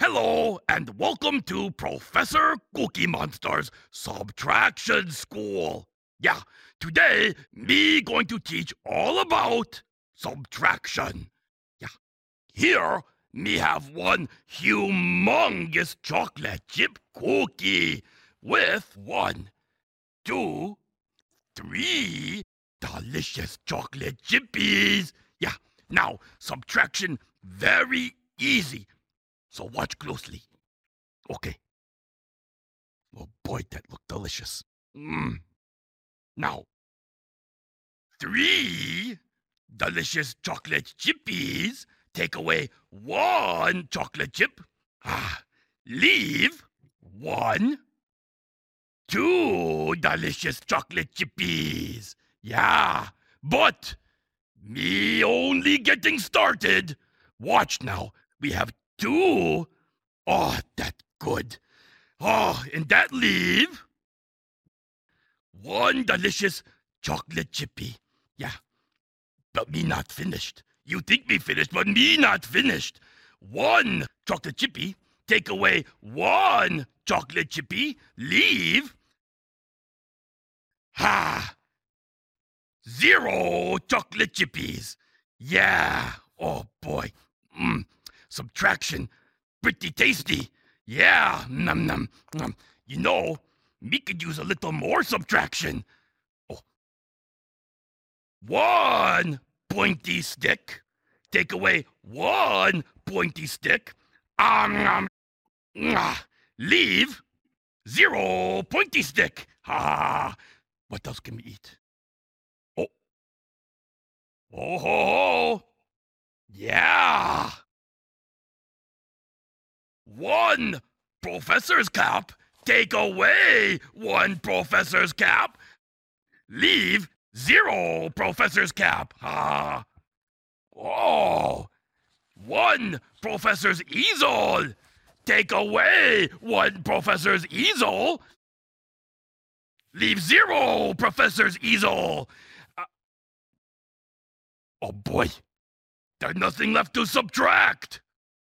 Hello and welcome to Professor Cookie Monster's Subtraction School. Yeah, today me going to teach all about subtraction. Yeah, here me have one humongous chocolate chip cookie with 1, 2, 3 delicious chocolate chippies. Yeah, now subtraction very easy. So watch closely. Okay. Oh boy, that looked delicious. Now, 3 delicious chocolate chippies. Take away 1 chocolate chip. Leave 1, 2 delicious chocolate chippies. Yeah, but me only getting started. Watch now. We have 2. Oh, that good. Oh, and that leave 1 delicious chocolate chippy. Yeah, but me not finished. You think me finished, but me not finished. 1 chocolate chippy, take away 1 chocolate chippy, leave 0 chocolate chippies. Yeah, oh boy. Subtraction, pretty tasty. Yeah, num num num. You know, me could use a little more subtraction. Oh. 1 pointy stick. Take away 1 pointy stick. Leave 0 pointy stick. What else can we eat? Oh. Oh ho ho. Yeah. 1 professor's cap. Take away 1 professor's cap. Leave 0 professor's cap. Oh. 1 professor's easel. Take away 1 professor's easel. Leave 0 professor's easel. Oh boy. There's nothing left to subtract.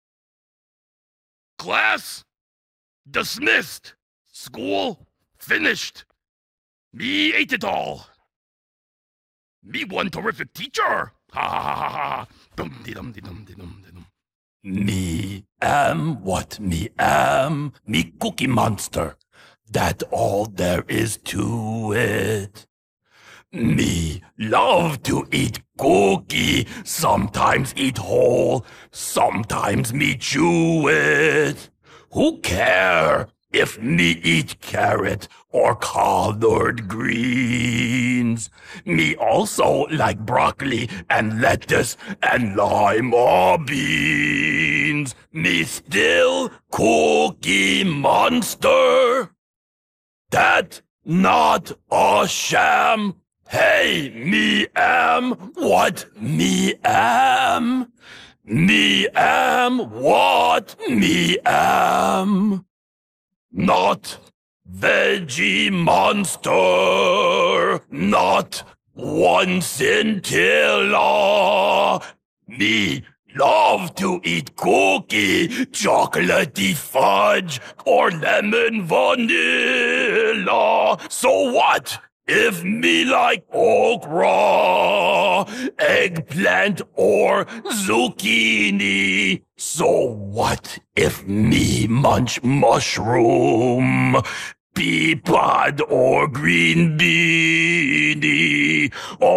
Class dismissed. School finished. Me ate it all. Me one terrific teacher. Ha ha ha ha. Dum de dum de dum de dum de dum. Me am what me am. Me Cookie Monster. That all there is to it. Me love to eat cookie. Sometimes eat whole. Sometimes me chew it. Who care if me eat carrot or collard greens? Me also like broccoli and lettuce and lima beans. Me still Cookie Monster. That not a sham. Hey, me am what me am. Me am what me am. Not Veggie Monster. Not one scintilla. Me love to eat cookie, chocolatey fudge, or lemon vanilla. So what if me like okra, eggplant, or zucchini? So what if me munch mushroom, pea pod, or green beanie?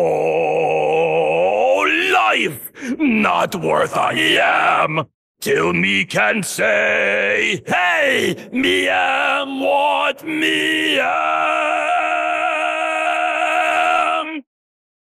Oh, life not worth a yam till me can say, hey, me am what me am.